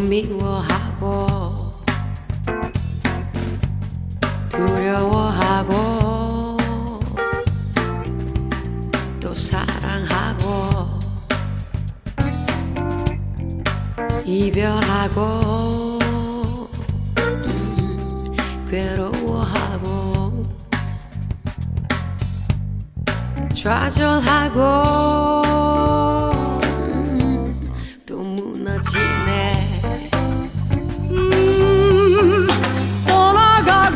미워하고 두려워하고 또 사랑하고 이별하고 괴로워하고 좌절하고 또 무너지네. 떠나가고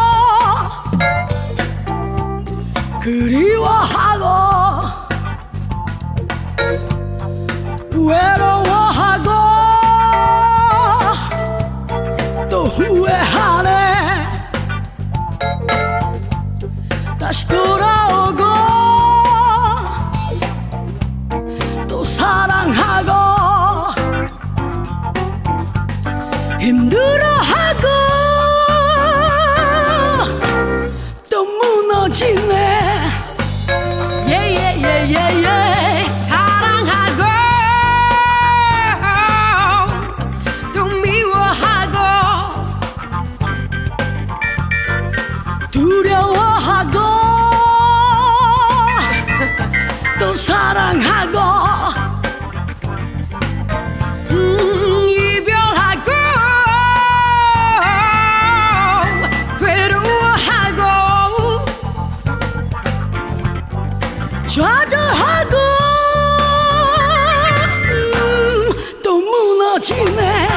그리워하고 외로워하고 또 후회하네. 다시 돌아오고 또 사랑하고 힘들어하고 또 무너지네. 예예예예예 사랑하고 또 미워하고 두려워하고 또 사랑하고 이별하고 괴로워하고 좌절하고 또 무너지네.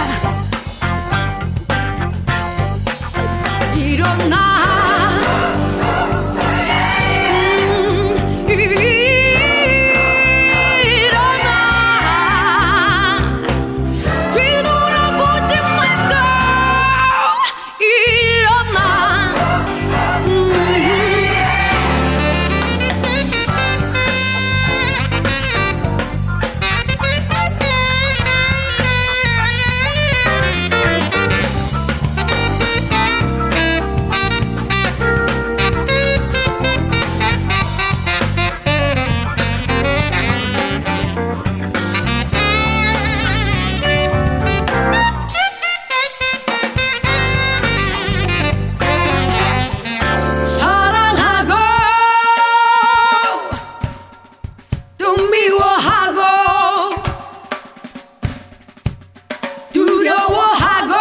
일어나 뒤돌아보지 말고 일어나. 사랑하고 또 미워하고 두려워하고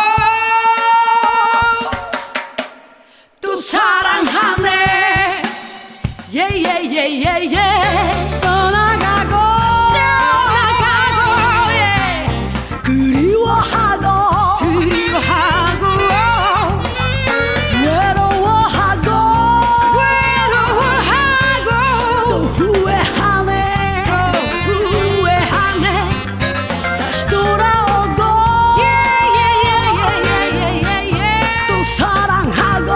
또 사랑하네. 예예예예예 떠나가고 떠나가고 예 그리워하고 그리워하고 외로워하고 외로워하고 또 후회하네. 후회하네. 다시 돌아오고 예예예예예예예 또 사랑하고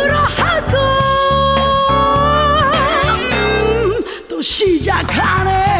힘들어하고 또 시작하네.